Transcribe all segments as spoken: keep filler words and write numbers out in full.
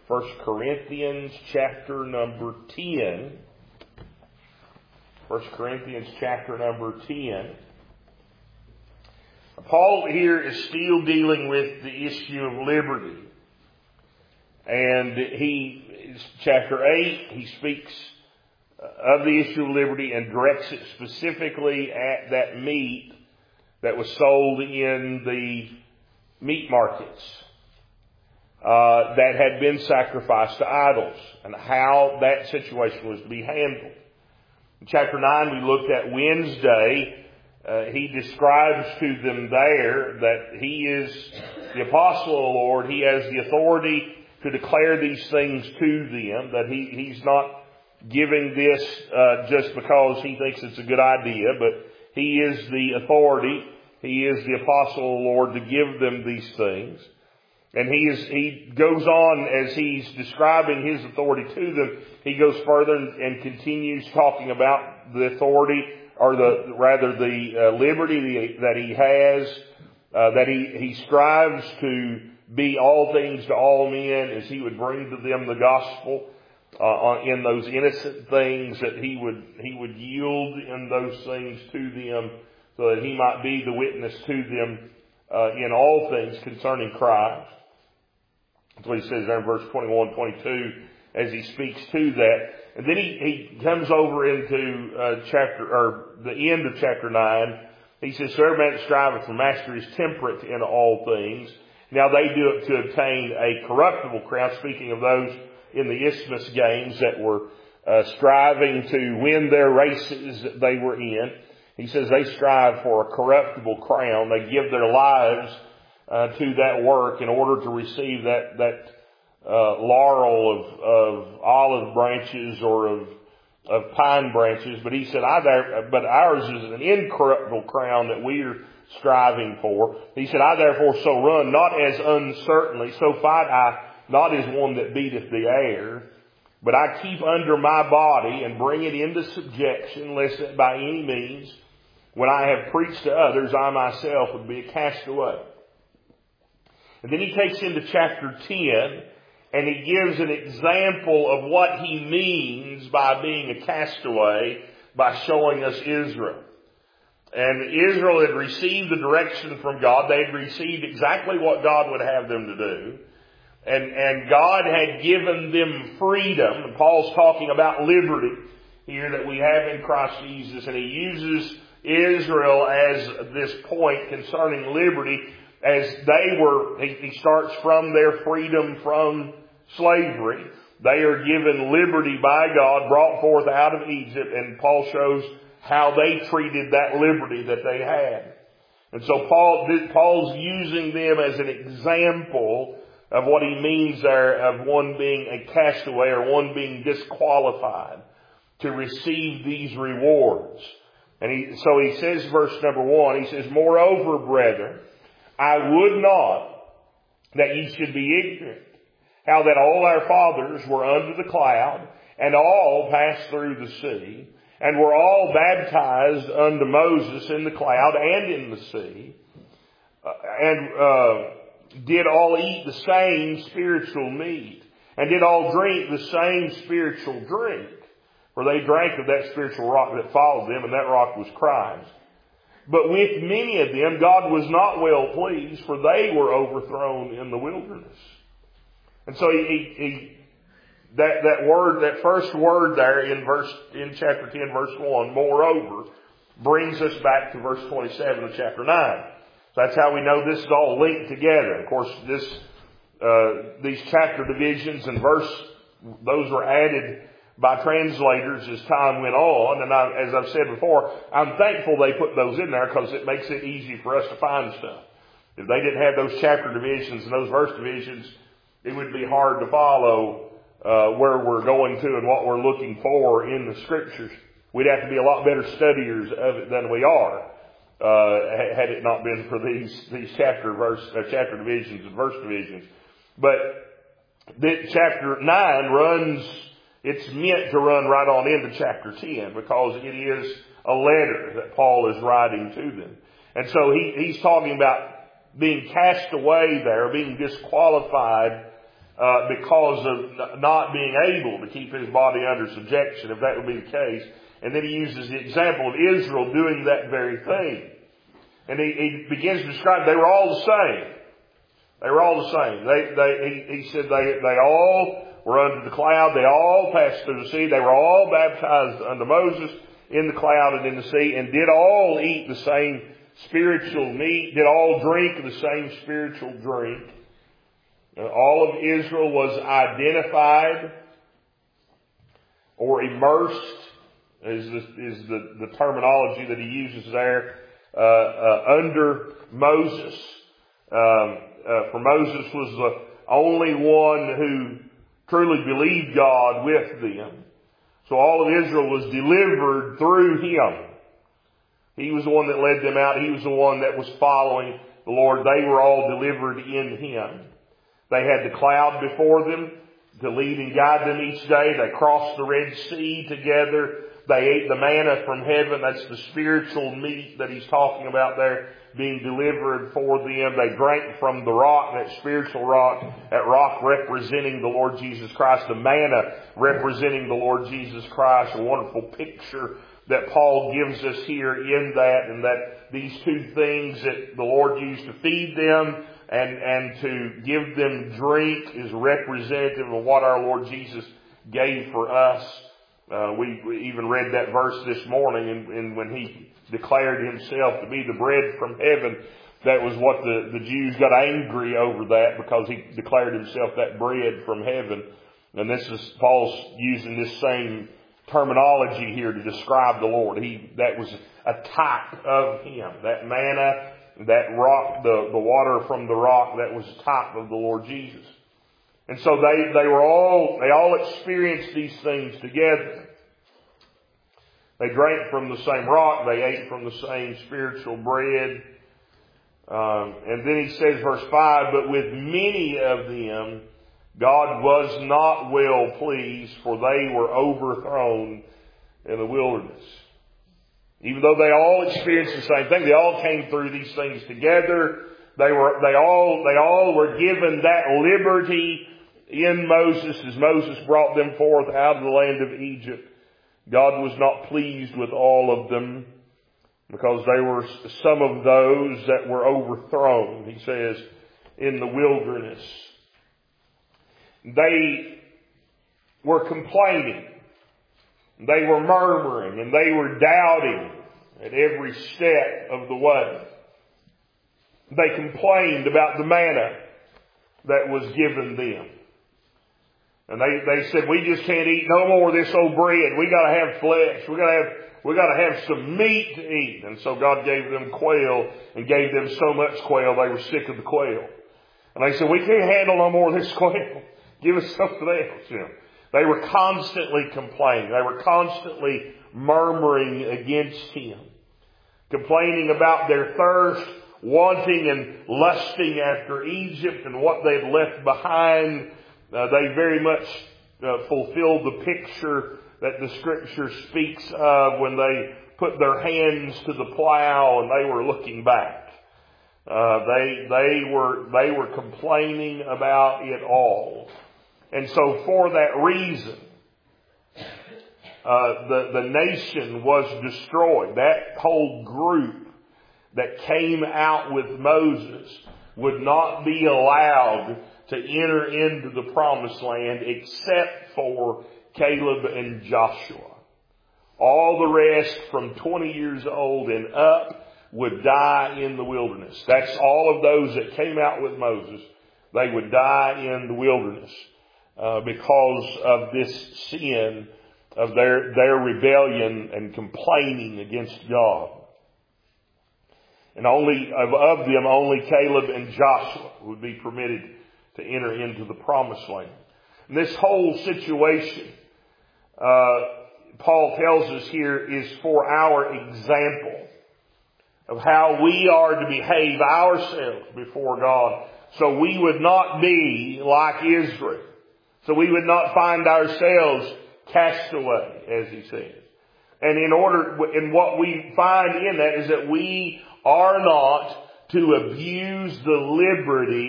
First Corinthians chapter number ten. First Corinthians chapter number ten. Paul here is still dealing with the issue of liberty. And he, chapter eight, he speaks of the issue of liberty and directs it specifically at that meat that was sold in the meat markets uh, that had been sacrificed to idols and how that situation was to be handled. In chapter nine, we looked at Wednesday. Uh, he describes to them there that he is the apostle of the Lord. He has the authority to declare these things to them, that he, he's not giving this uh, just because he thinks it's a good idea, but he is the authority. He is the apostle of the Lord to give them these things. And he is, he goes on as he's describing his authority to them. He goes further and, and continues talking about the authority, or the rather the uh, liberty that he has, uh, that he, he strives to be all things to all men, as he would bring to them the gospel uh, in those innocent things, that he would he would yield in those things to them, so that he might be the witness to them uh, in all things concerning Christ. That's what he says there in verse twenty-one, twenty-two, as he speaks to that. And then he, he comes over into uh, chapter, or the end of chapter nine. He says, "So every man that striveth for mastery is temperate in all things. Now they do it to obtain a corruptible crown," speaking of those in the Isthmus games that were uh, striving to win their races that they were in. He says they strive for a corruptible crown. They give their lives uh, to that work in order to receive that that uh, laurel of, of olive branches or of of pine branches. But he said, I there, but ours is an incorruptible crown that we are striving for. He said, "I therefore so run, not as uncertainly, so fight I not as one that beateth the air, but I keep under my body and bring it into subjection, lest that by any means, when I have preached to others, I myself would be a castaway." And then he takes into chapter ten, and he gives an example of what he means by being a castaway by showing us Israel. And Israel had received the direction from God. They had received exactly what God would have them to do. And, and God had given them freedom. And Paul's talking about liberty here that we have in Christ Jesus. And he uses Israel as this point concerning liberty, as they were, he, he starts from their freedom from slavery. They are given liberty by God, brought forth out of Egypt. And Paul shows how they treated that liberty that they had. And so Paul, Paul's using them as an example of what he means there of one being a castaway or one being disqualified to receive these rewards. And he, so he says, verse number one, he says, "Moreover, brethren, I would not that ye should be ignorant, how that all our fathers were under the cloud, and all passed through the sea, and were all baptized unto Moses in the cloud and in the sea, uh, and uh, did all eat the same spiritual meat, and did all drink the same spiritual drink. For they drank of that spiritual rock that followed them, and that rock was Christ. But with many of them God was not well pleased, for they were overthrown in the wilderness." And so he, he, he That, that word, that first word there in verse, in chapter ten, verse one, "moreover," brings us back to verse twenty-seven of chapter nine. So that's how we know this is all linked together. Of course, this, uh, these chapter divisions and verse, those were added by translators as time went on. And I, as I've said before, I'm thankful they put those in there because it makes it easy for us to find stuff. If they didn't have those chapter divisions and those verse divisions, it would be hard to follow Uh, where we're going to and what we're looking for in the Scriptures. We'd have to be a lot better studiers of it than we are, uh, had it not been for these these chapter verse uh, chapter divisions and verse divisions. But the, chapter nine runs; it's meant to run right on into chapter ten because it is a letter that Paul is writing to them. And so he, he's talking about being cast away there, being disqualified uh, because of not being able to keep his body under subjection, if that would be the case. And then he uses the example of Israel doing that very thing. And he, he begins to describe they were all the same. They were all the same. They, they, he, he said they, they all were under the cloud. They all passed through the sea. They were all baptized under Moses in the cloud and in the sea, and did all eat the same spiritual meat, did all drink the same spiritual drink. Uh, all of Israel was identified or immersed, is the, is the, the terminology that he uses there, uh, uh, under Moses. Um, uh, for Moses was the only one who truly believed God with them. So all of Israel was delivered through him. He was the one that led them out. He was the one that was following the Lord. They were all delivered in him. They had the cloud before them to lead and guide them each day. They crossed the Red Sea together. They ate the manna from heaven. That's the spiritual meat that he's talking about there, being delivered for them. They drank from the rock, that spiritual rock, that rock representing the Lord Jesus Christ, the manna representing the Lord Jesus Christ. A wonderful picture that Paul gives us here in that, and that these two things that the Lord used to feed them and, and to give them drink is representative of what our Lord Jesus gave for us. Uh, we, we even read that verse this morning, and, and when he declared himself to be the bread from heaven, that was what the, the Jews got angry over that, because he declared himself that bread from heaven. And this is, Paul's using this same terminology here to describe the Lord. He, that was a type of him. That manna, that rock, the, the water from the rock, that was a type of the Lord Jesus. And so they, they were all, they all experienced these things together. They drank from the same rock. They ate from the same spiritual bread. Um, and then he says, verse five, but with many of them, God was not well pleased, for they were overthrown in the wilderness. Even though they all experienced the same thing, they all came through these things together. They were, they all, they all were given that liberty in Moses as Moses brought them forth out of the land of Egypt. God was not pleased with all of them, because they were some of those that were overthrown, he says, in the wilderness. They were complaining. They were murmuring, and they were doubting at every step of the way. They complained about the manna that was given them. And they, they said, we just can't eat no more of this old bread. We gotta have flesh. We gotta have, we gotta have some meat to eat. And so God gave them quail, and gave them so much quail, they were sick of the quail. And they said, we can't handle no more of this quail. Give us something else. You know, they were constantly complaining. They were constantly murmuring against him. Complaining about their thirst, wanting and lusting after Egypt and what they'd left behind. Uh, they very much uh, fulfilled the picture that the Scripture speaks of when they put their hands to the plow and they were looking back. Uh, they they were they were complaining about it all, and so for that reason, uh, the the nation was destroyed. That whole group that came out with Moses would not be allowed to enter into the promised land except for Caleb and Joshua. All the rest from twenty years old and up would die in the wilderness. That's all of those that came out with Moses. They would die in the wilderness uh, because of this sin of their, their rebellion and complaining against God. And only of, of them, only Caleb and Joshua would be permitted to enter into the promised land. And this whole situation, uh, Paul tells us here, is for our example of how we are to behave ourselves before God, so we would not be like Israel. So we would not find ourselves cast away, as he says. And in order, and what we find in that is that we are not to abuse the liberty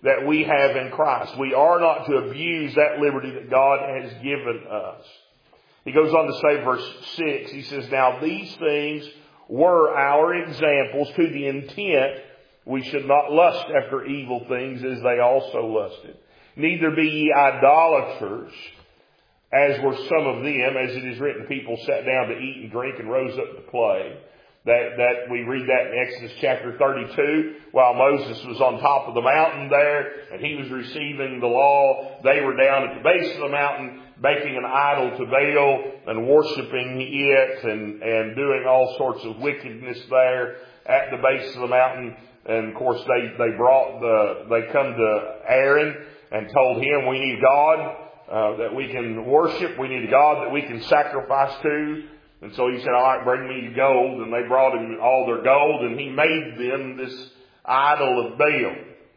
that we have in Christ. We are not to abuse that liberty that God has given us. He goes on to say, verse six, he says, now these things were our examples to the intent we should not lust after evil things as they also lusted. Neither be ye idolaters, as were some of them, as it is written, people sat down to eat and drink and rose up to play. That, that we read that in Exodus chapter thirty-two, while Moses was on top of the mountain there and he was receiving the law. They were down at the base of the mountain making an idol to Baal and worshiping it and, and doing all sorts of wickedness there at the base of the mountain. And of course they, they brought the, they come to Aaron and told him, we need God uh, that we can worship. We need a God that we can sacrifice to. And so he said, all right, bring me gold. And they brought him all their gold, and he made them this idol of Baal.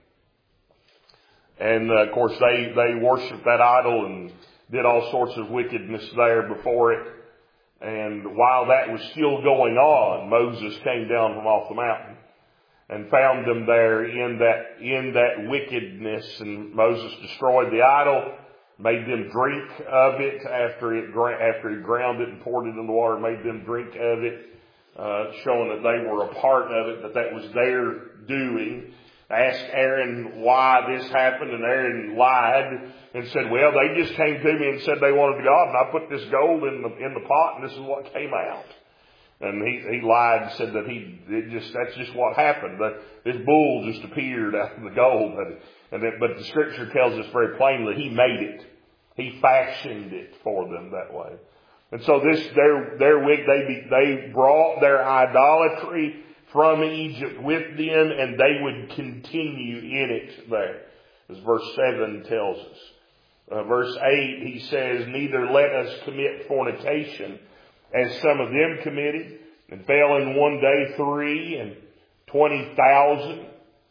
And uh, of course they, they worshiped that idol and did all sorts of wickedness there before it. And while that was still going on, Moses came down from off the mountain and found them there in that, in that wickedness. And Moses destroyed the idol, made them drink of it after it, after he ground it and poured it in the water, made them drink of it, uh, showing that they were a part of it, that that was their doing. Asked Aaron why this happened, and Aaron lied and said, well, they just came to me and said they wanted God, and I put this gold in the, in the pot, and this is what came out. And he, he lied and said that he, it just, that's just what happened. That this bull just appeared out of the gold. And it, but the scripture tells us very plainly, he made it. He fashioned it for them that way. And so this, their, their wig, they, they brought their idolatry from Egypt with them, and they would continue in it there, as verse seven tells us. Uh, verse eight, he says, neither let us commit fornication, as some of them committed, and fell in one day three and twenty thousand.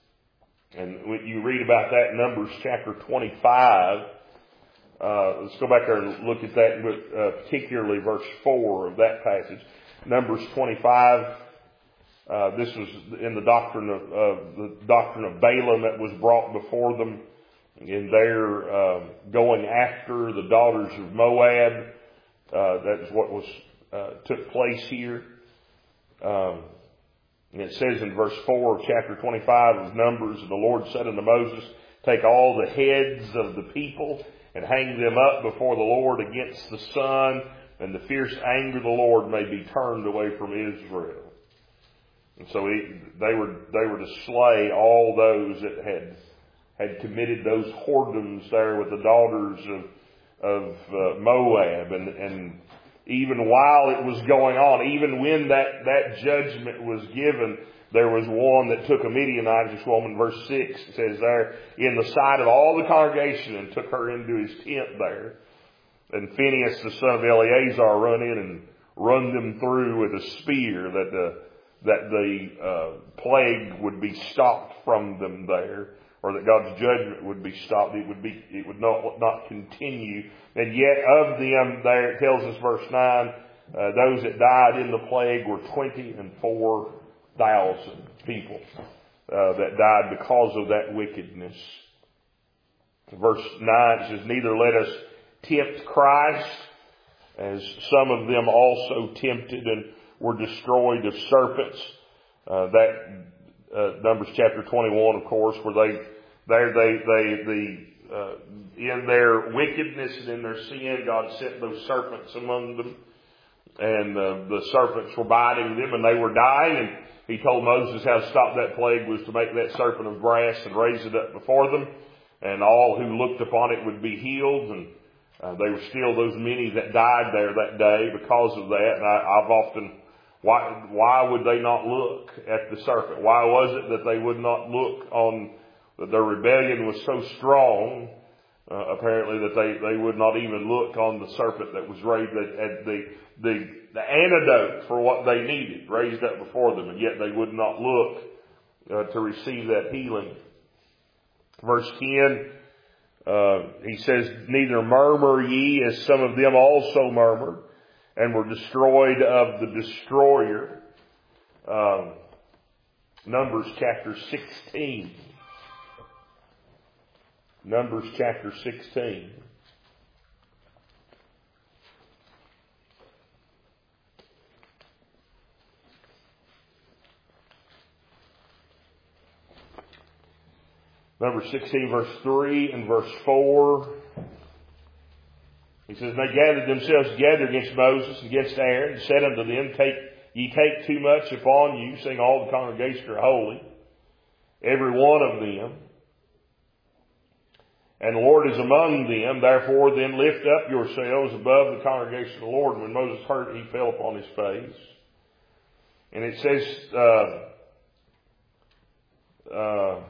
And when you read about that in Numbers chapter twenty-five, uh, let's go back there and look at that, uh, particularly verse four of that passage. Numbers twenty-five, uh, this was in the doctrine of, uh, the doctrine of Balaam that was brought before them in their, uh, going after the daughters of Moab. Uh, that's what was, uh, took place here. Um, and it says in verse four of chapter twenty-five of Numbers, the Lord said unto Moses, take all the heads of the people and hang them up before the Lord against the sun, and the fierce anger of the Lord may be turned away from Israel. And so he, they were they were to slay all those that had had committed those whoredoms there with the daughters of of uh, Moab, and and even while it was going on, even when that that judgment was given, there was one that took a Midianitish woman, verse six, it says there, in the sight of all the congregation, and took her into his tent there. And Phinehas, the son of Eleazar, run in and run them through with a spear, that the, that the uh, plague would be stopped from them there, or that God's judgment would be stopped. It would be, it would not, not continue. And yet of them, there it tells us, verse nine, uh, those that died in the plague were twenty and four thousand people uh, that died because of that wickedness. Verse nine says, neither let us tempt Christ, as some of them also tempted and were destroyed of serpents. Uh, that uh, Numbers chapter twenty-one, of course, where they, there they, they, the uh, in their wickedness and in their sin, God sent those serpents among them, and uh, the serpents were biting them, and they were dying. And He told Moses how to stop that plague was to make that serpent of brass and raise it up before them, and all who looked upon it would be healed. And uh, they were still those many that died there that day because of that. And I, I've often, why why would they not look at the serpent? Why was it that they would not look on, that their rebellion was so strong, uh, apparently, that they, they would not even look on the serpent that was raised at, at the the the antidote for what they needed, raised up before them, and yet they would not look uh, to receive that healing. Verse ten, uh, he says, neither murmur ye, as some of them also murmured, and were destroyed of the destroyer. Um, Numbers chapter sixteen. Numbers chapter sixteen. Number sixteen, verse three and verse four. He says, "They gathered themselves together against Moses and against Aaron, and said unto them, Take ye take too much upon you, seeing all the congregation are holy, every one of them. And the Lord is among them, therefore then lift up yourselves above the congregation of the Lord." And when Moses heard it, he fell upon his face. And it says, uh, uh,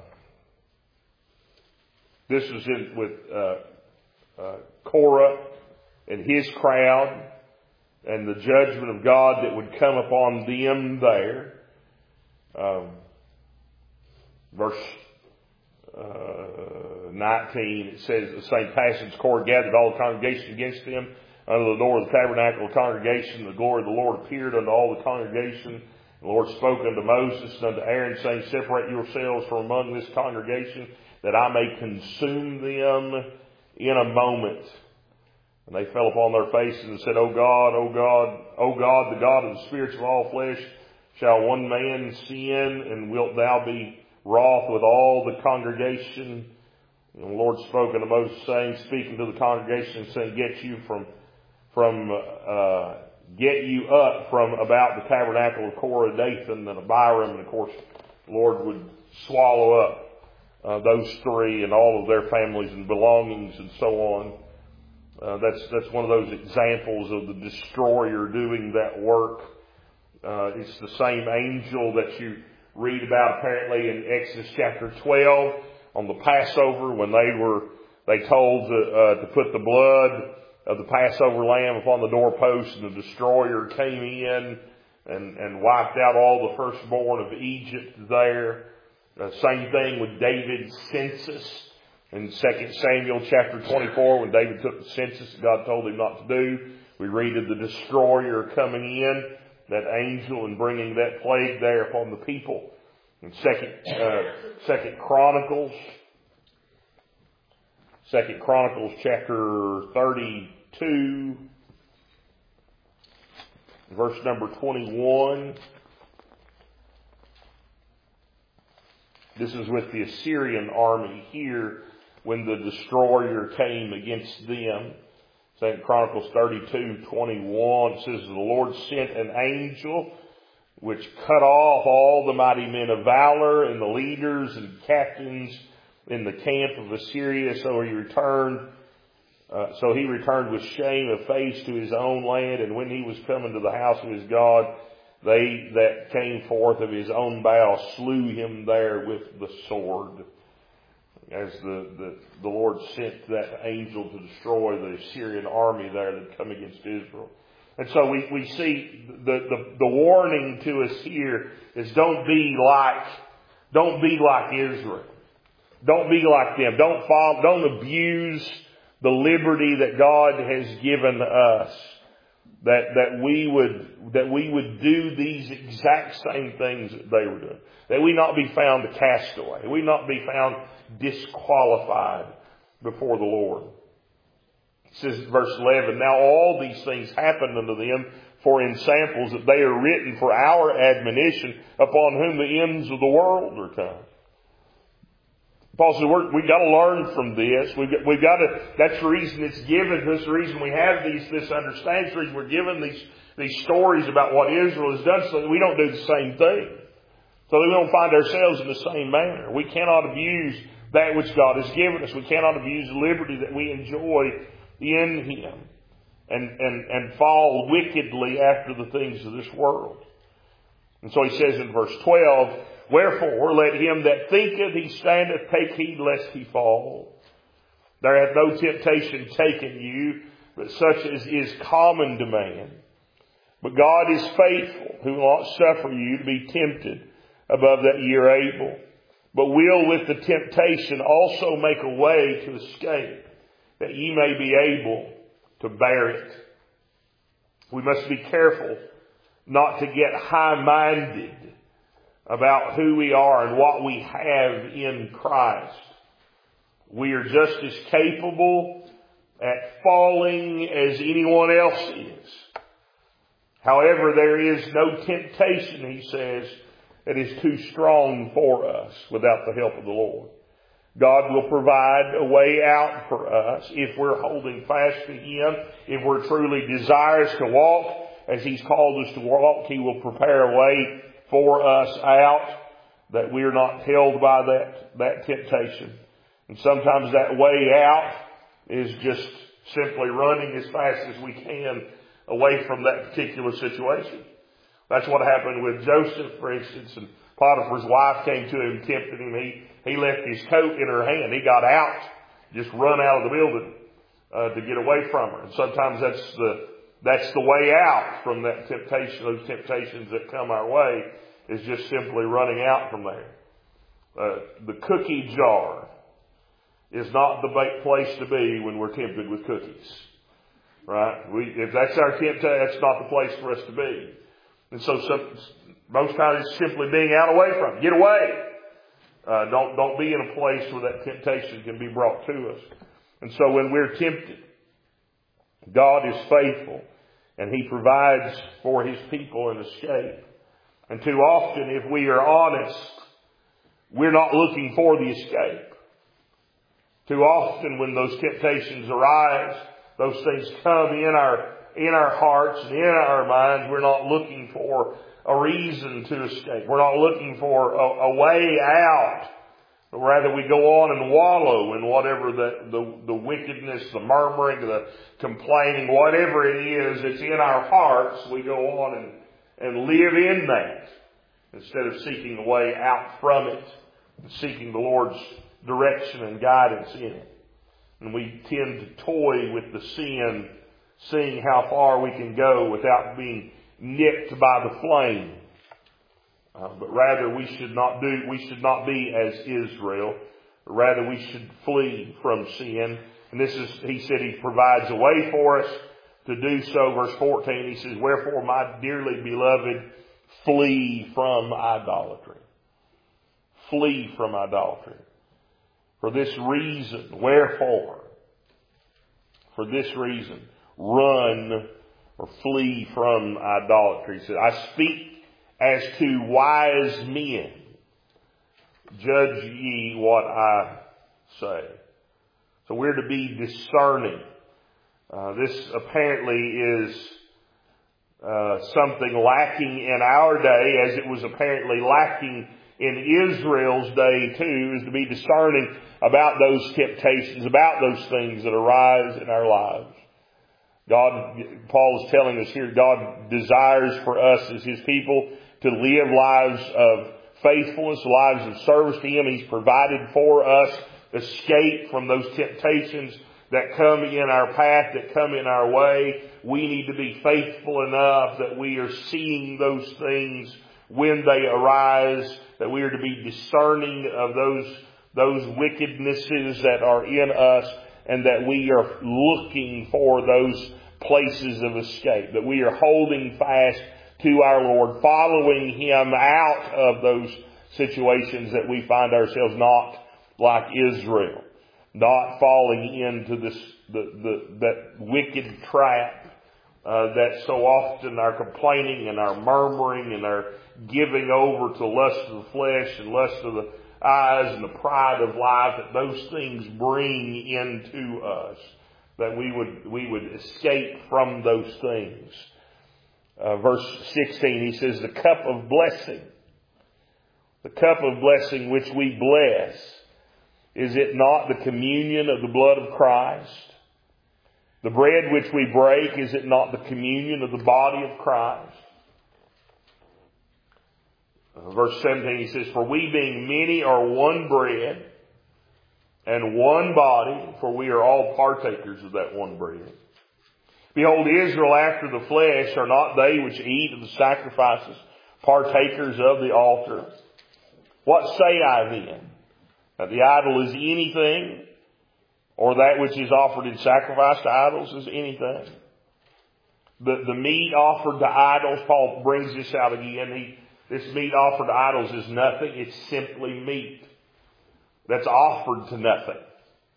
this is in, with uh, uh, Korah and his crowd, and the judgment of God that would come upon them there. Um, verse uh, nineteen, it says the same passage, "Korah gathered all the congregation against them under the door of the tabernacle of the congregation. The glory of the Lord appeared unto all the congregation. The Lord spoke unto Moses and unto Aaron, saying, Separate yourselves from among this congregation, that I may consume them in a moment. And they fell upon their faces and said, O God, O God, O God, the God of the spirits of all flesh, shall one man sin, and wilt thou be wroth with all the congregation? And the Lord spoke unto Moses, saying, speaking to the congregation, saying, Get you from, from, uh, get you up from about the tabernacle of Korah, Dathan, and Abiram. And of course, the Lord would swallow up uh, those three and all of their families and belongings and so on. Uh, that's that's one of those examples of the destroyer doing that work. Uh, it's the same angel that you read about apparently in Exodus chapter twelve on the Passover, when they were they told to, uh, to put the blood of the Passover lamb upon the doorpost, and the destroyer came in and, and wiped out all the firstborn of Egypt there. Uh, same thing with David's census. In Second Samuel chapter twenty-four, when David took the census that God told him not to do, we read of the destroyer coming in, that angel, and bringing that plague there upon the people. In Second, uh, Second Chronicles, Second Chronicles chapter thirty-two, verse number twenty-one. This is with the Assyrian army here, when the destroyer came against them. Second Chronicles thirty-two twenty-one, it says, The Lord sent an angel which cut off all the mighty men of valor and the leaders and captains in the camp of Assyria. So he returned, uh, so he returned with shame of face to his own land. And when he was coming to the house of his God, they that came forth of his own bowels slew him there with the sword. As the, the, the Lord sent that angel to destroy the Assyrian army there that come against Israel. And so we, we see the, the, the warning to us here is don't be like, don't be like Israel. Don't be like them. Don't follow, don't abuse the liberty that God has given us. That, that we would, that we would do these exact same things that they were doing. That we not be found a castaway. We not be found disqualified before the Lord. It says in verse eleven, Now all these things happened unto them for in samples, that they are written for our admonition, upon whom the ends of the world are come. Paul says, we're, we've got to learn from this. We've got, we've got to, that's the reason it's given. That's the reason we have these, this understanding. The reason we're given these, these stories about what Israel has done, so that we don't do the same thing. So that we don't find ourselves in the same manner. We cannot abuse that which God has given us. We cannot abuse the liberty that we enjoy in Him. And, and, and fall wickedly after the things of this world. And so he says in verse twelve, Wherefore, let him that thinketh he standeth take heed lest he fall. There hath no temptation taken you, but such as is common to man. But God is faithful, who will not suffer you to be tempted above that ye are able, but will with the temptation also make a way to escape, that ye may be able to bear it. We must be careful not to get high-minded about who we are and what we have in Christ. We are just as capable at falling as anyone else is. However, there is no temptation, he says, that is too strong for us without the help of the Lord. God will provide a way out for us if we're holding fast to Him. If we're truly desirous to walk as He's called us to walk, He will prepare a way for us out, that we're not held by that, that temptation. And sometimes that way out is just simply running as fast as we can away from that particular situation. That's what happened with Joseph, for instance. And Potiphar's wife came to him and tempted him. He, he left his coat in her hand. He got out, just run out of the building uh, to get away from her. And sometimes that's the that's the way out from that temptation, those temptations that come our way, is just simply running out from there. Uh, the cookie jar is not the place to be when we're tempted with cookies. Right? We, if that's our temptation, that's not the place for us to be. And so some, most times it's simply being out away from it. Get away. Uh, don't, don't be in a place where that temptation can be brought to us. And so when we're tempted, God is faithful and He provides for His people an escape. And too often, if we are honest, we're not looking for the escape. Too often when those temptations arise, those things come in our in our hearts and in our minds, we're not looking for a reason to escape. We're not looking for a, a way out. But rather we go on and wallow in whatever the, the, the wickedness, the murmuring, the complaining, whatever it is that's in our hearts, we go on and, and live in that instead of seeking a way out from it and seeking the Lord's direction and guidance in it. And we tend to toy with the sin, seeing how far we can go without being nipped by the flame. Uh, but rather we should not do, we should not be as Israel. Rather we should flee from sin. And this is, he said He provides a way for us to do so. Verse fourteen, he says, "Wherefore, my dearly beloved, flee from idolatry." Flee from idolatry. For this reason, wherefore, for this reason, run or flee from idolatry. He said, "I speak as to wise men. Judge ye what I say." So we're to be discerning. Uh, this apparently is uh, something lacking in our day, as it was apparently lacking in Israel's day too, is to be discerning about those temptations, about those things that arise in our lives. God, Paul is telling us here, God desires for us as His people to live lives of faithfulness, lives of service to Him. He's provided for us escape from those temptations that come in our path, that come in our way. We need to be faithful enough that we are seeing those things when they arise, that we are to be discerning of those, those wickednesses that are in us, and that we are looking for those places of escape, that we are holding fast to our Lord, following Him out of those situations that we find ourselves not like Israel, not falling into this the, the that wicked trap uh, that so often our complaining and our murmuring and our giving over to lust of the flesh and lust of the eyes and the pride of life, that those things bring into us, that we would we would escape from those things. Uh, verse sixteen, he says, "The cup of blessing, the cup of blessing which we bless, is it not the communion of the blood of Christ? The bread which we break, is it not the communion of the body of Christ?" Uh, verse seventeen, he says, "For we being many are one bread and one body, for we are all partakers of that one bread. Behold, Israel after the flesh are not they which eat of the sacrifices, partakers of the altar. What say I then? That the idol is anything, or that which is offered in sacrifice to idols is anything? The, the meat offered to idols," Paul brings this out again, he, this meat offered to idols is nothing. It's simply meat that's offered to nothing.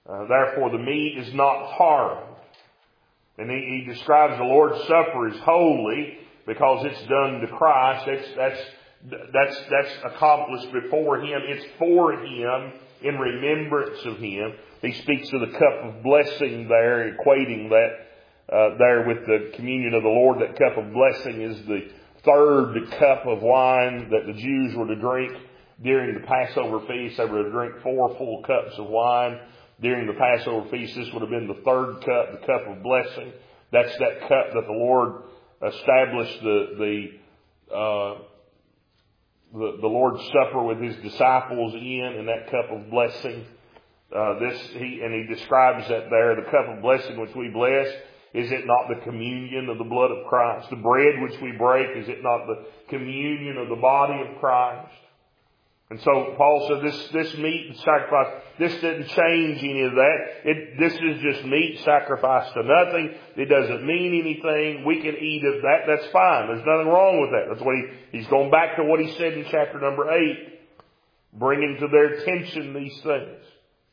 Uh, therefore the meat is not harmed. And he, he describes the Lord's Supper as holy because it's done to Christ. That's, that's, that's, that's accomplished before Him. It's for Him, in remembrance of Him. He speaks of the cup of blessing there, equating that uh, there with the communion of the Lord. That cup of blessing is the third cup of wine that the Jews were to drink during the Passover feast. They were to drink four full cups of wine during the Passover feast. This would have been the third cup, the cup of blessing. That's that cup that the Lord established the the uh, the, the Lord's Supper with His disciples in, and that cup of blessing. Uh, this he and he describes that there, the cup of blessing which we bless. Is it not the communion of the blood of Christ? The bread which we break, is it not the communion of the body of Christ? And so Paul said this, this meat and sacrifice, this didn't change any of that. It, this is just meat sacrificed to nothing. It doesn't mean anything. We can eat of that. That's fine. There's nothing wrong with that. That's what he, he's going back to what he said in chapter number eight, bringing to their attention these things.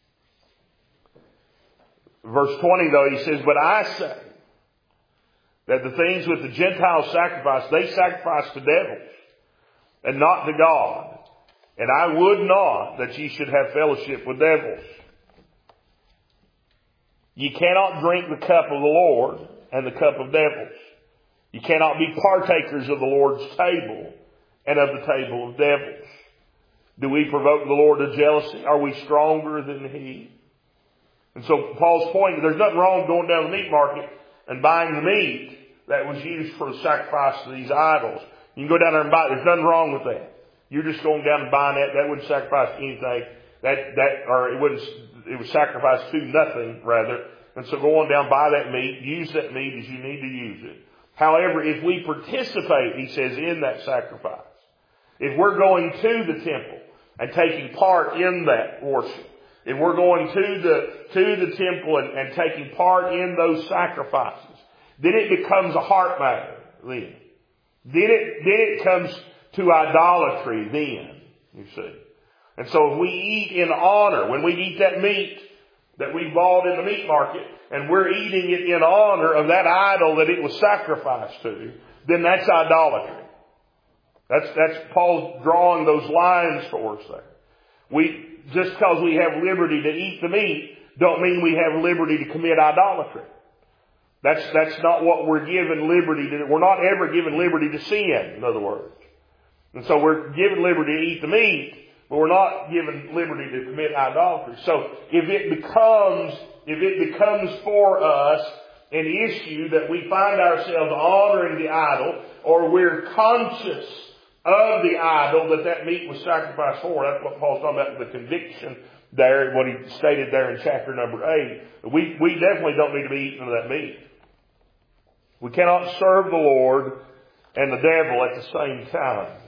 Verse twenty though, he says, but I say that the things which the Gentiles sacrifice, they sacrifice to devils and not to God. And I would not that ye should have fellowship with devils. Ye cannot drink the cup of the Lord and the cup of devils. You cannot be partakers of the Lord's table and of the table of devils. Do we provoke the Lord to jealousy? Are we stronger than He? And so Paul's point, there's nothing wrong going down to the meat market and buying the meat that was used for the sacrifice to these idols. You can go down there and buy it. There's nothing wrong with that. You're just going down and buying that. That wouldn't sacrifice anything. That, that, or it wouldn't, it was sacrificed to nothing, rather. And so go on down, buy that meat, use that meat as you need to use it. However, if we participate, he says, in that sacrifice, if we're going to the temple and taking part in that worship, if we're going to the, to the temple and, and taking part in those sacrifices, then it becomes a heart matter then. Then it, then it comes to idolatry then, you see. And so if we eat in honor, when we eat that meat that we bought in the meat market, and we're eating it in honor of that idol that it was sacrificed to, then that's idolatry. That's, that's Paul's drawing those lines for us there. We, just because we have liberty to eat the meat, don't mean we have liberty to commit idolatry. That's, that's not what we're given liberty to. We're not ever given liberty to sin, in other words. And so we're given liberty to eat the meat, but we're not given liberty to commit idolatry. So if it becomes, if it becomes for us an issue that we find ourselves honoring the idol, or we're conscious of the idol that that meat was sacrificed for, that's what Paul's talking about, the conviction there, what he stated there in chapter number eight. We, we definitely don't need to be eating that meat. We cannot serve the Lord and the devil at the same time.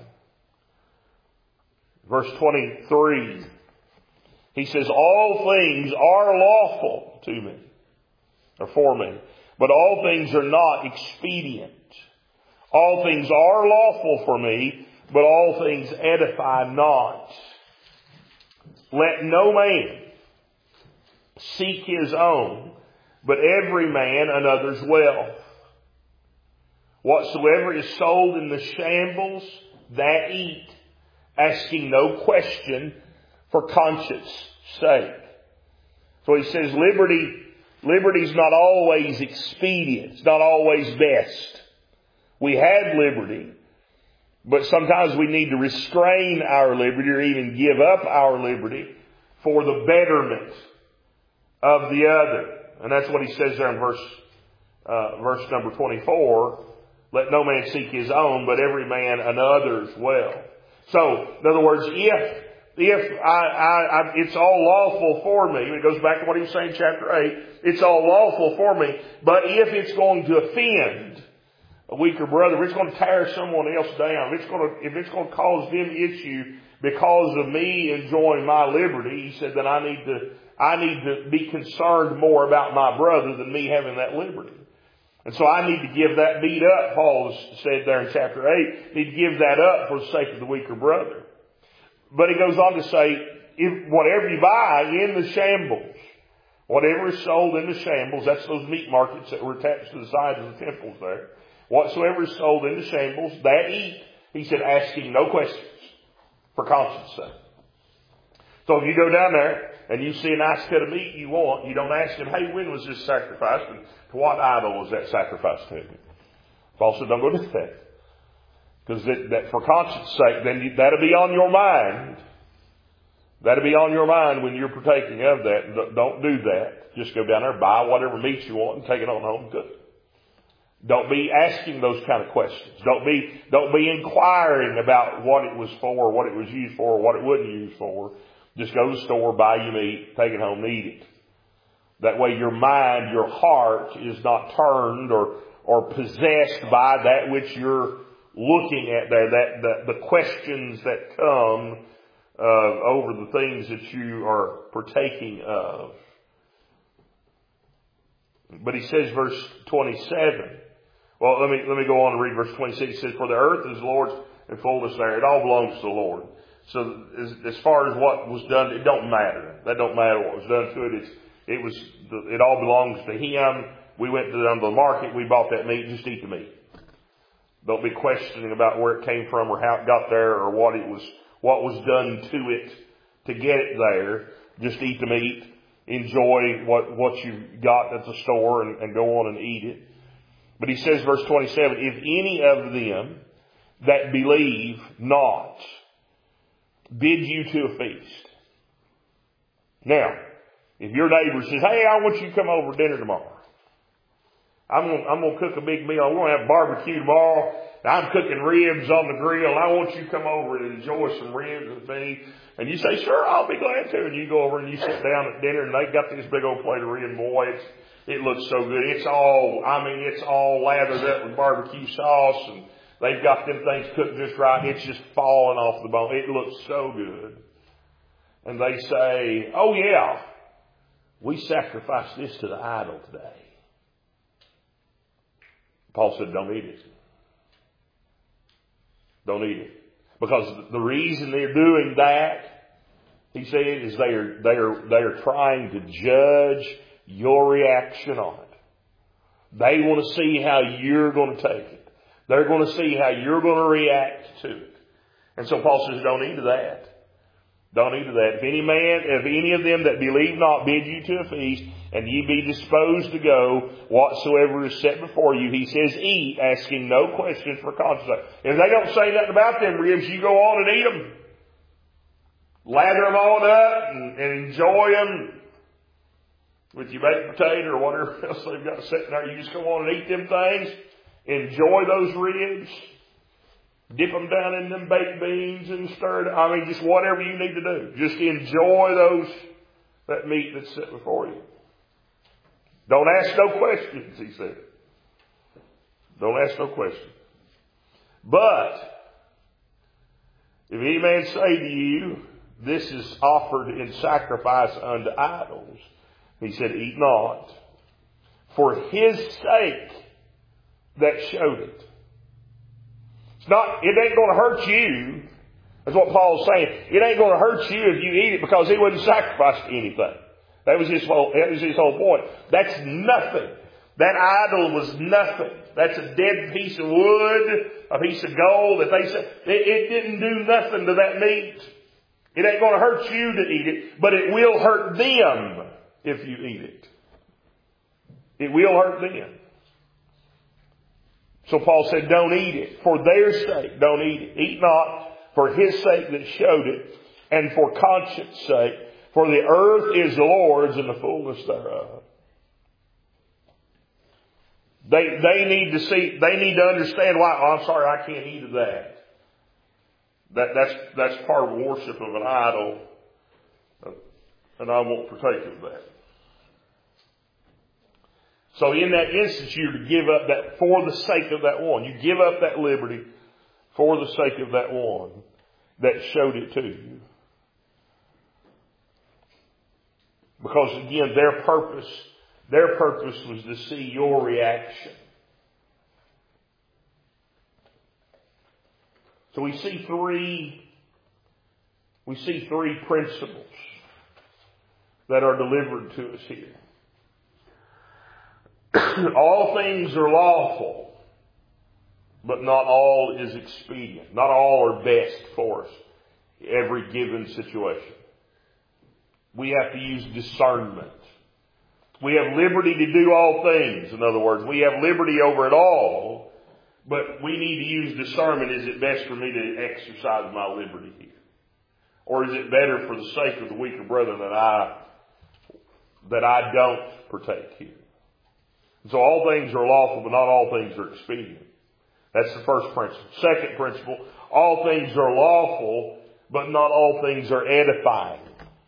Verse twenty-three, he says, all things are lawful to me, or for me, but all things are not expedient. All things are lawful for me, but all things edify not. Let no man seek his own, but every man another's wealth. Whatsoever is sold in the shambles, that eat, asking no question for conscience sake. So he says liberty, liberty is not always expedient. It's not always best. We have liberty, but sometimes we need to restrain our liberty or even give up our liberty for the betterment of the other. And that's what he says there in verse, uh, verse number twenty-four. Let no man seek his own, but every man another's wealth. So, in other words, if, if I, I, I, it's all lawful for me, it goes back to what he was saying in chapter eight, it's all lawful for me, but if it's going to offend a weaker brother, if it's going to tear someone else down, if it's going to, if it's going to cause them issue because of me enjoying my liberty, he said that I need to, I need to be concerned more about my brother than me having that liberty. And so I need to give that meat up, Paul said there in chapter eight, need to give that up for the sake of the weaker brother. But he goes on to say, if whatever you buy in the shambles, Whatever is sold in the shambles, that's those meat markets that were attached to the sides of the temples there. Whatsoever is sold in the shambles, that eat, he said, asking no questions for conscience sake. So if you go down there and you see a nice cut of meat you want, you don't ask him, hey, when was this sacrificed? And to what idol was that sacrificed to? Paul said, don't go do that. Because that, that for conscience sake, then you, that'll be on your mind. That'll be on your mind when you're partaking of that. Don't do that. Just go down there, buy whatever meat you want and take it on home and cook it. Don't be asking those kind of questions. Don't be, don't be inquiring about what it was for, what it was used for, what it wasn't used for. Just go to the store, buy your meat, take it home and eat it. That way your mind, your heart is not turned or, or possessed by that which you're looking at there, that the, the questions that come uh, over the things that you are partaking of. But he says, verse twenty-seven. Well, let me let me go on and read verse twenty-six. He says, "For the earth is the Lord's and fullness there. It all belongs to the Lord." So as, as far as what was done, it don't matter. That don't matter what was done to it. It's, it was it all belongs to Him. We went down to the market. We bought that meat. Just eat the meat. Don't be questioning about where it came from or how it got there or what it was what was done to it to get it there. Just eat the meat. Enjoy what, what you got at the store and, and go on and eat it. But he says, verse twenty-seven, "If any of them that believe not bid you to a feast." Now, if your neighbor says, "Hey, I want you to come over for dinner tomorrow. I'm going I'm going to cook a big meal. We're going to have barbecue tomorrow. I'm cooking ribs on the grill. And I want you to come over and enjoy some ribs and things." And you say, "Sure, I'll be glad to." And you go over and you sit down at dinner and they got this big old plate of rib. Boy, it's, it looks so good. It's all, I mean, it's all lathered up with barbecue sauce and they've got them things cooked just right. It's just falling off the bone. It looks so good. And they say, "Oh yeah, we sacrificed this to the idol today." Paul said, don't eat it. Don't eat it. Because the reason they're doing that, he said, is they are, they are, they are trying to judge your reaction on it. They want to see how you're going to take it. They're going to see how you're going to react to it. And so Paul says, don't eat of that. Don't eat of that. If any man, if any of them that believe not bid you to a feast, and ye be disposed to go, whatsoever is set before you, he says, eat, asking no questions for conscience sake. If they don't say nothing about them ribs, you go on and eat them. Lather them on up and, and enjoy them with your baked potato or whatever else they've got sitting there. You just go on and eat them things. Enjoy those ribs. Dip them down in them baked beans and stir it. I mean, just whatever you need to do. Just enjoy those, that meat that's set before you. Don't ask no questions, he said. Don't ask no questions. But, if any man say to you, this is offered in sacrifice unto idols, he said, eat not, for his sake that showed it. It's not, it ain't going to hurt you. That's what Paul's saying. It ain't going to hurt you if you eat it because it wasn't sacrificed to anything. That was his whole, that was his whole point. That's nothing. That idol was nothing. That's a dead piece of wood, a piece of gold that they said, it, it didn't do nothing to that meat. It ain't going to hurt you to eat it, but it will hurt them if you eat it. It will hurt them. So Paul said, don't eat it. For their sake, don't eat it. Eat not for his sake that showed it, and for conscience sake. For the earth is the Lord's and the fullness thereof. They, they need to see, they need to understand why, oh, I'm sorry, I can't eat of that. That, that's, that's part of worship of an idol. And I won't partake of that. So in that instance, you're to give up that for the sake of that one. You give up that liberty for the sake of that one that showed it to you. Because again, their purpose, their purpose was to see your reaction. So we see three, we see three principles that are delivered to us here. All things are lawful, but not all is expedient. Not all are best for us, every given situation. We have to use discernment. We have liberty to do all things. In other words, we have liberty over it all, but we need to use discernment. Is it best for me to exercise my liberty here? Or is it better for the sake of the weaker brethren that I, that I don't partake here? So all things are lawful, but not all things are expedient. That's the first principle. Second principle, all things are lawful, but not all things are edifying.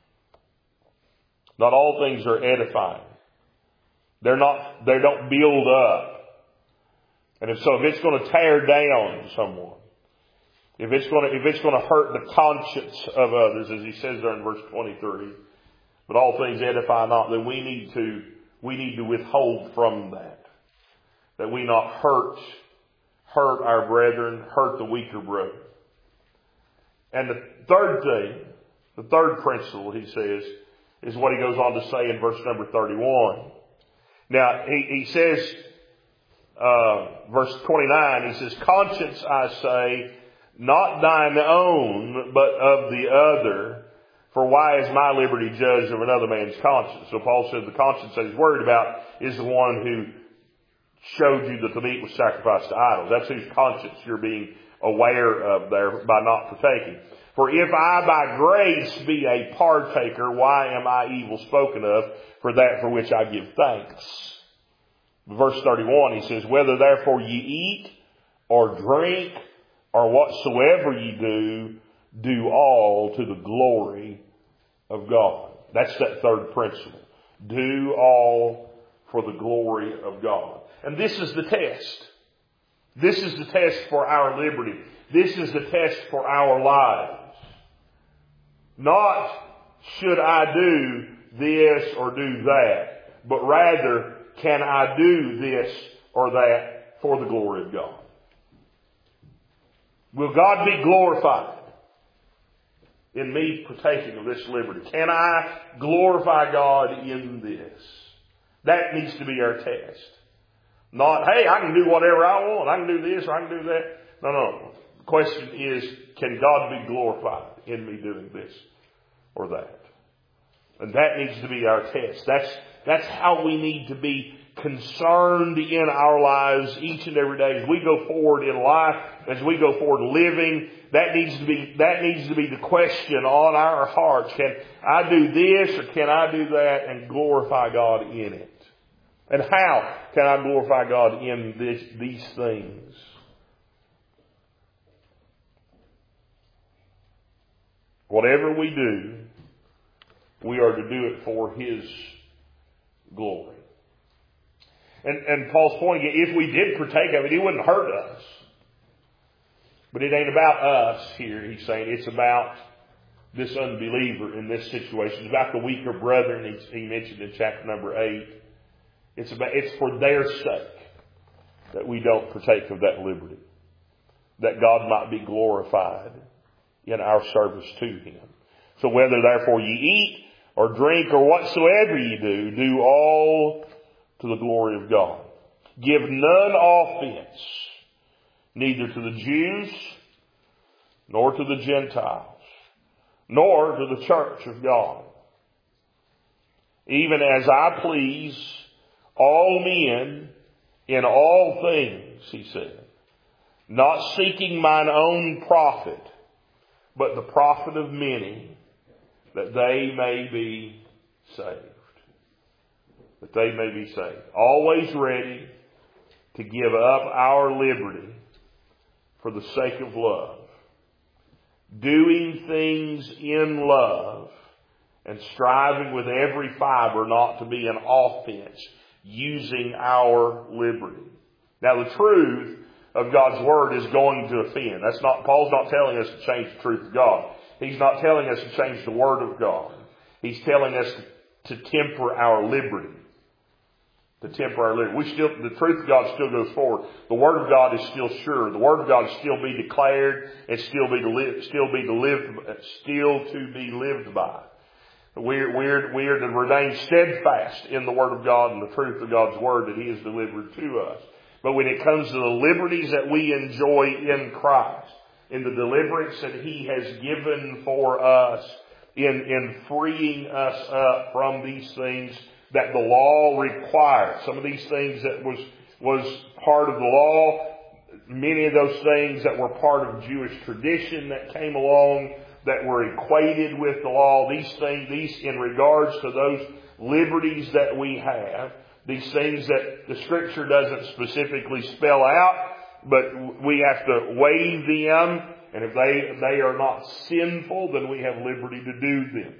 Not all things are edifying. They're not, they don't build up. And if so, if it's going to tear down someone, if it's going to, if it's going to hurt the conscience of others, as he says there in verse twenty-three, but all things edify not, then we need to, we need to withhold from that. That we not hurt, hurt our brethren, hurt the weaker brother. And the third thing, the third principle, he says, is what he goes on to say in verse number thirty-one. Now, he, he says, uh, verse twenty-nine, he says, conscience, I say, not thine own, but of the other. For why is my liberty judged of another man's conscience? So Paul said the conscience that he's worried about is the one who showed you that the meat was sacrificed to idols. That's whose conscience you're being aware of there by not partaking. For if I by grace be a partaker, why am I evil spoken of for that for which I give thanks? Verse thirty-one, he says, whether therefore ye eat or drink or whatsoever ye do, do all to the glory of God. That's that third principle. Do all for the glory of God. And this is the test. This is the test for our liberty. This is the test for our lives. Not should I do this or do that, but rather can I do this or that for the glory of God? Will God be glorified in me partaking of this liberty? Can I glorify God in this? That needs to be our test. Not, hey, I can do whatever I want. I can do this or I can do that. No, no. The question is, can God be glorified in me doing this or that? And that needs to be our test. That's, that's how we need to be concerned in our lives each and every day as we go forward in life, as we go forward living. That needs to be, that needs to be the question on our hearts. Can I do this or can I do that and glorify God in it? And how can I glorify God in this, these things? Whatever we do, we are to do it for His glory. And, and Paul's point, if we did partake of it, it wouldn't hurt us. But it ain't about us here, he's saying. It's about this unbeliever in this situation. It's about the weaker brethren he, he mentioned in chapter number eight. It's about, it's for their sake that we don't partake of that liberty. That God might be glorified in our service to Him. So whether therefore ye eat or drink or whatsoever ye do, do all to the glory of God. Give none offense, neither to the Jews, nor to the Gentiles, nor to the church of God. Even as I please all men in all things, he said, not seeking mine own profit, but the profit of many, that they may be saved. That they may be saved. Always ready to give up our liberty for the sake of love. Doing things in love and striving with every fiber not to be an offense, using our liberty. Now the truth of God's Word is going to offend. That's not, Paul's not telling us to change the truth of God. He's not telling us to change the Word of God. He's telling us to, to temper our liberty. To temper our liberty. We still, the truth of God still goes forward. The Word of God is still sure. The Word of God is still be declared and still be to live, still be to live, still to be lived by. We're, we're, we're to remain steadfast in the Word of God and the truth of God's Word that He has delivered to us. But when it comes to the liberties that we enjoy in Christ, in the deliverance that He has given for us, in, in freeing us up from these things that the law required, some of these things that was, was part of the law, many of those things that were part of Jewish tradition that came along, that were equated with the law, these things, these in regards to those liberties that we have, these things that the Scripture doesn't specifically spell out, but we have to weigh them, and if they, they are not sinful, then we have liberty to do them.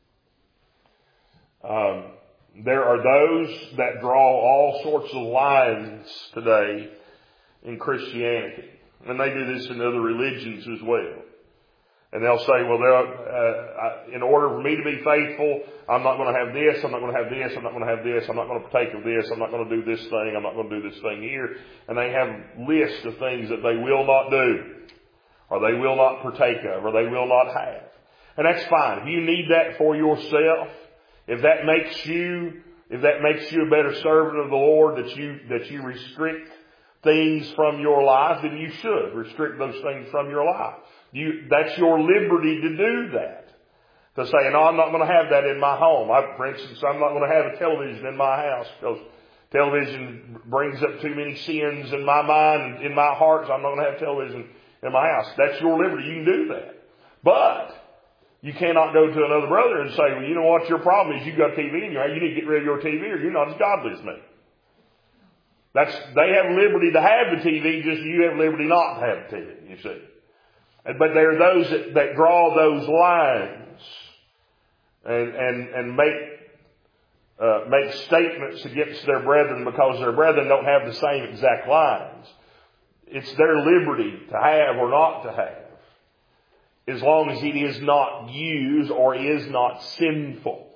Um, there are those that draw all sorts of lines today in Christianity, and they do this in other religions as well. And they'll say, well, uh, in order for me to be faithful, I'm not going to have this, I'm not going to have this, I'm not going to have this, I'm not going to partake of this, I'm not going to do this thing, I'm not going to do this thing here. And they have lists of things that they will not do, or they will not partake of, or they will not have. And that's fine. If you need that for yourself, if that makes you, if that makes you a better servant of the Lord, that you, that you restrict things from your life, then you should restrict those things from your life. You, that's your liberty to do that. To say, no, I'm not going to have that in my home. I, for instance, I'm not going to have a television in my house because television brings up too many sins in my mind and in my heart, so I'm not going to have television in my house. That's your liberty. You can do that. But you cannot go to another brother and say, well, you know what your problem is? You've got a T V in your house. You need to get rid of your T V or you're not as godly as me. That's, they have liberty to have the T V, just as you have liberty not to have the T V, you see. But there are those that, that draw those lines and, and, and make, uh, make statements against their brethren because their brethren don't have the same exact lines. It's their liberty to have or not to have, as long as it is not used or is not sinful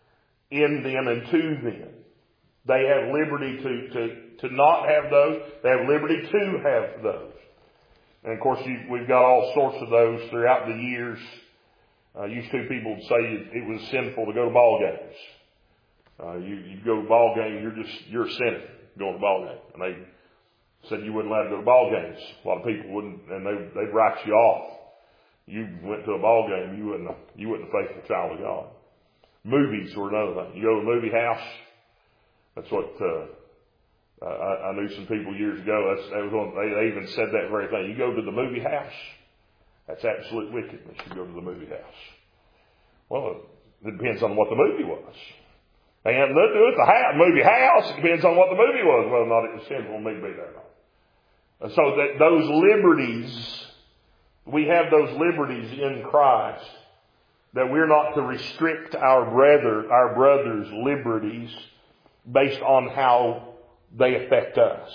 in them and to them. They have liberty to, to, to not have those. They have liberty to have those. And of course, you, we've got all sorts of those throughout the years. Uh, used to people would say it, it was sinful to go to ball games. Uh, you, you go to ball game, you're just, you're a sinner going to ball game. And they said you wouldn't allowed to go to ball games. A lot of people wouldn't, and they, they'd write you off. You went to a ball game, you wasn't a, you wasn't a faithful child of God. Movies were another thing. You go to a movie house. That's what, uh, I, I knew some people years ago, that's, that was one, they, they even said that very thing. You go to the movie house, that's absolute wickedness. You go to the movie house. Well, it depends on what the movie was. They had nothing to do with the house, movie house. It depends on what the movie was. Whether or not it was sinful for me to be there or not. And so that those liberties, we have those liberties in Christ, that we're not to restrict our brother, our brother's liberties based on how they affect us.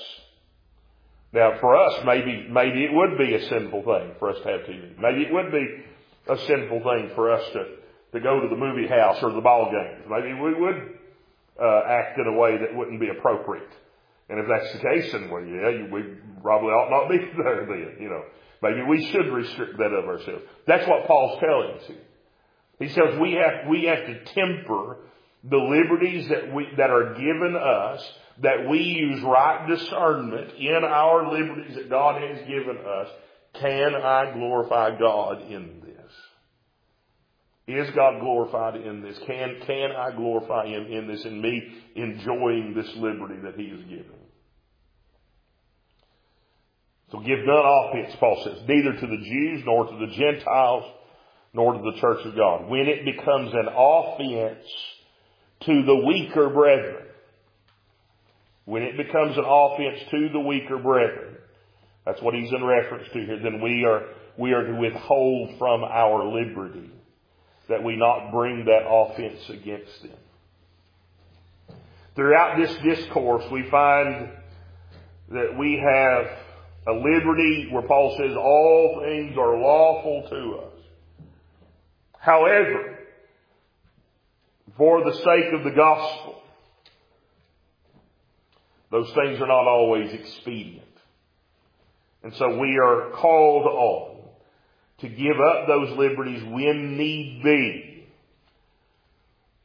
Now, for us, maybe maybe it would be a sinful thing for us to have T V. Maybe it would be a sinful thing for us to, to go to the movie house or the ball games. Maybe we would uh, act in a way that wouldn't be appropriate. And if that's the case, then well, yeah, we probably ought not be there then. You know, maybe we should restrict that of ourselves. That's what Paul's telling us here. He says we have we have to temper the liberties that we that are given us, that we use right discernment in our liberties that God has given us. Can I glorify God in this? Is God glorified in this? Can, can I glorify Him in this, in me enjoying this liberty that He has given? So give none offense, Paul says, neither to the Jews nor to the Gentiles nor to the church of God. When it becomes an offense to the weaker brethren, when it becomes an offense to the weaker brethren, that's what he's in reference to here, then we are, we are to withhold from our liberty, that we not bring that offense against them. Throughout this discourse, we find that we have a liberty where Paul says all things are lawful to us. However, for the sake of the gospel, those things are not always expedient. And so we are called on to give up those liberties when need be,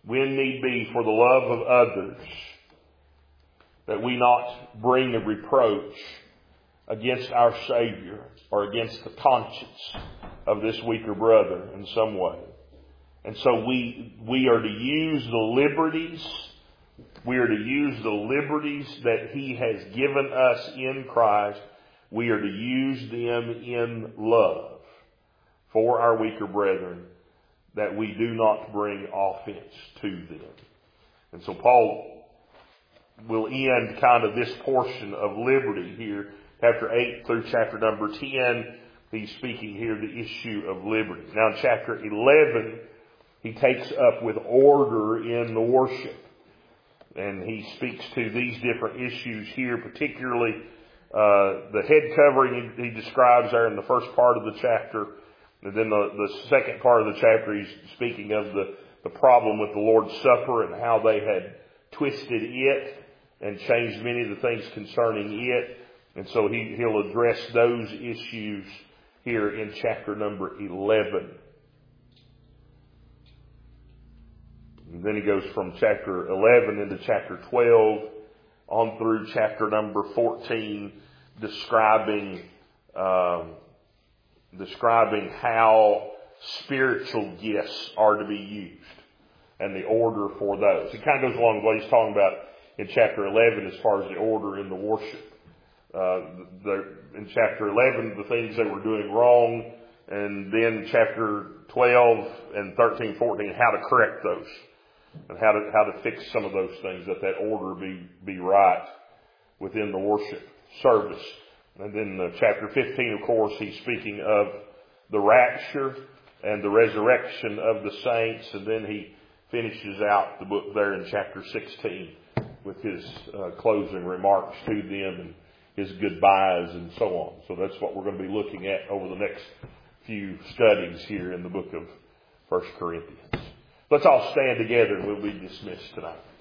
when need be, for the love of others, that we not bring a reproach against our Savior or against the conscience of this weaker brother in some way. And so we we are to use the liberties, we are to use the liberties that He has given us in Christ. We are to use them in love for our weaker brethren, that we do not bring offense to them. And so Paul will end kind of this portion of liberty here, chapter eight through chapter number ten. He's speaking here the issue of liberty. Now in chapter eleven, he takes up with order in the worship. And he speaks to these different issues here, particularly uh, the head covering he, he describes there in the first part of the chapter. And then the, the second part of the chapter, he's speaking of the, the problem with the Lord's Supper and how they had twisted it and changed many of the things concerning it. And so he, he'll address those issues here in chapter number eleven. And then he goes from chapter eleven into chapter twelve on through chapter number fourteen, describing um, describing how spiritual gifts are to be used and the order for those. It kind of goes along with what he's talking about in chapter eleven as far as the order in the worship. Uh, the, in chapter eleven, the things they were doing wrong, and then chapter twelve and thirteen, fourteen, how to correct those. And how to how to fix some of those things, that that order be be right within the worship service. And then uh, chapter fifteen, of course, he's speaking of the rapture and the resurrection of the saints. And then he finishes out the book there in chapter sixteen with his uh, closing remarks to them and his goodbyes and so on. So that's what we're going to be looking at over the next few studies here in the book of First Corinthians. Let's all stand together and we'll be dismissed tonight.